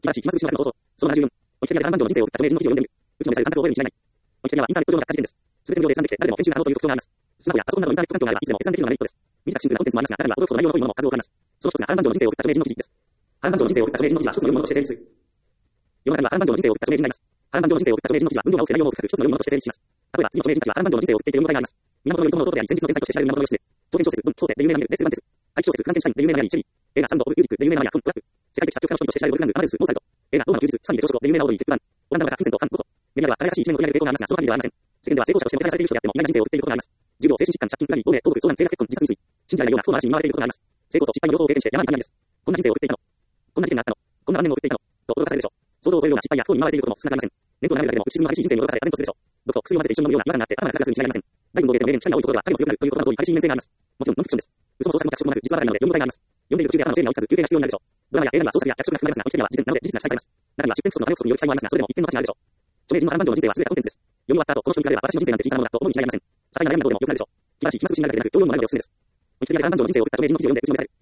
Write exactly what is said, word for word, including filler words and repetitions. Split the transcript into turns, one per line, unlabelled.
素晴らしい、暇つぶしの中の方法。そのななじゅうよん。お一人で半分の人生を送った著名人の記事を読んでみる。うちのミサイル簡単を覚えるに違いない。お一人はインターネット上の学科時点です。すべて無料で閲覧できて、誰でも編集が可能という特徴があります。スマホやパソコンなどのインターネット環境があればいつでも閲覧できるのがメリットです。短くシンプルなコンテンツもありますが、中には驚くほど内容の濃いものも数多くあります。その一つが波乱万丈の人生を送った著名人の記事です。波乱万丈の人生を送った著名人の記事は一つの読み物として成立する。世の中には波乱万丈の人生を送った著名人がいます。波乱万丈の人生を送った著名人の記事は分量が多くて内容も深く一つの読み物として成立します。例えば次の著名人たちは波乱万丈の人生を送っていて読み応えがあります。源頼朝の弟であり、戦術の天才として知られる源義経。長編小説、文、小説で有名なミルで数番です。怪奇小説、フランケンシュタインで有名なマリアにチェリー。映画サウンド・オブ・ミュージックで有名なマリア・コン・トラック。世界的作曲家の一人として知られるウォルフガング・アマデウス・モーツァルト。映画ローマの休日、スパニーで朝食で有名なオードリー・ヘップバーン。オランダの画家フィンセント・ファン・ゴッホ。メディアでは輝かしい一面を取り上げる傾向がありますが、その限りではありません。世間では成功者としてもてはやされている人であっても、意外な人生を送っていることがあります。重病、精神疾患、借金、恨み、暴力、暴力、相談、性格、結婚、自殺未遂。信じられないような不幸な嵐に見舞われていることがあります。成功と失敗の両方を経験して山に谷です。こんな人生を送っていたの。こんな事件があったの。こんな晩年を送っていたの。と驚かされるでしょう。想像を超えるような失敗や不幸に見舞われていることも少なくありません。念となるだけでも打ち沈む激しい人生に驚かされた然とするでしょう。毒と薬を混ぜて一緒に飲むような違和感があって頭が抱かずに違いありません。大運動芸でも名言機会が多いところは彼も強くなるということの通り激しい面性があります。もちろんノンフィクションです。嘘も創作も脚色もなく実話ばかりなので読み応えがあります。読んでいる途中で頭の整理が追いつかず休憩が必要になるでしょう。ドラマや映画には創作や脚色が含まれますが、本的には事件なので事実が記載されます。中には出典不足の金不足による記載もありますが、それでも一定の価値があるでしょう。著名人の波乱万丈の人生は優れたコンテンツです。読み終わった後、この人に比べれば私の人生なんて小さなものだと思うに違いありません。些細な悩みなどでも良くなるでしょう。素晴らしい暇つぶしになるだけでなく、教養にもなるのでおすすめです。お一人で波乱万丈の人生を送った著名人の記事を読んで、うちのミサイル。